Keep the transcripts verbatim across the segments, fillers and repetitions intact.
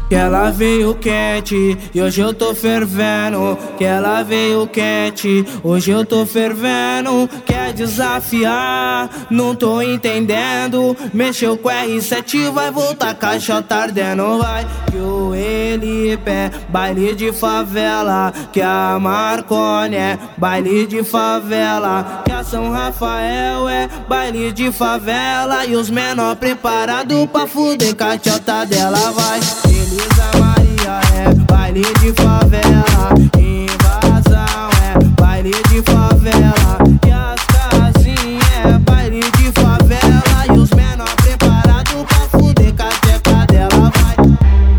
Que ela veio quente e hoje eu tô fervendo. Que ela veio quente, hoje eu tô fervendo. Quer desafiar, não tô entendendo. Mexeu com R sete, vai voltar caixota ardendo. Vai que o Elipe é baile de favela, que a Marconi é baile de favela, que a São Rafael é baile de favela. E os menor preparado pra fuder caixota dela. Vai Elisa Maria é baile de favela, invasão é baile de favela, e as casinhas é baile de favela. E os menor preparado pra fuder caixota dela. Vai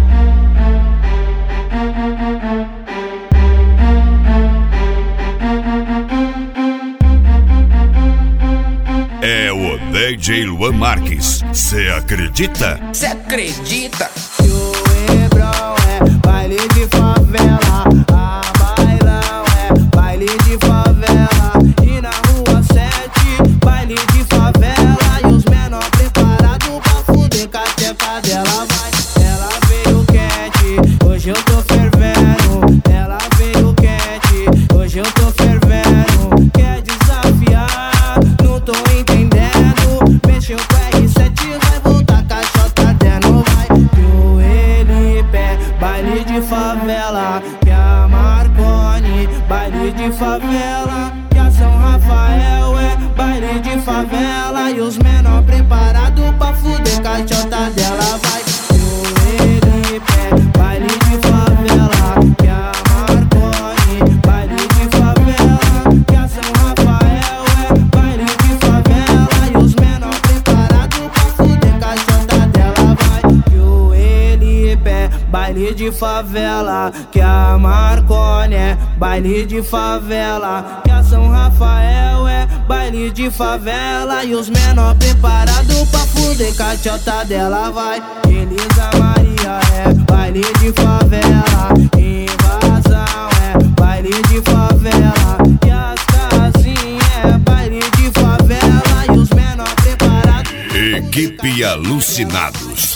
é o D J Luan Marques, cê acredita? Cê acredita? que o Hebrão é baile de favela, a Bailão é baile de favela, e na rua sete, baile de favela. E os menor preparado pra fuder caixota dela. Vai, ela veio quente, hoje eu tô fervendo. Ela veio quente, hoje eu tô fervendo. Quer desafiar, não tô entendendo. Mexeu com R sete, vai voltar caixota dentro. Vai que o Elipe é baile de favela, que a Marconi baile de favela, que a São Rafael é baile de favela. E os menor preparado pra fuder caixota dela. Vai que o Elipe é baile de favela, que a Marconi baile de favela, que a São Rafael é baile de favela. E os menor preparado pra fuder caixota dela. Vai que o Elipe é baile de favela, que a Marconi é baile de favela, que a São Rafael é baile de favela. E os menor preparado pra fuder caixota dela. Vai Elisa Maria é baile de favela, invasão é baile de favela, e as casinhas é baile de favela. E os menor preparado. Equipe Alucinados.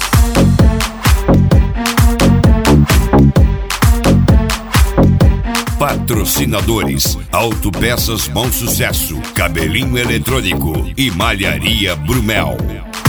Patrocinadores: Autopeças Bom Sucesso, Cabelinho Eletrônico e Malharia Brumel.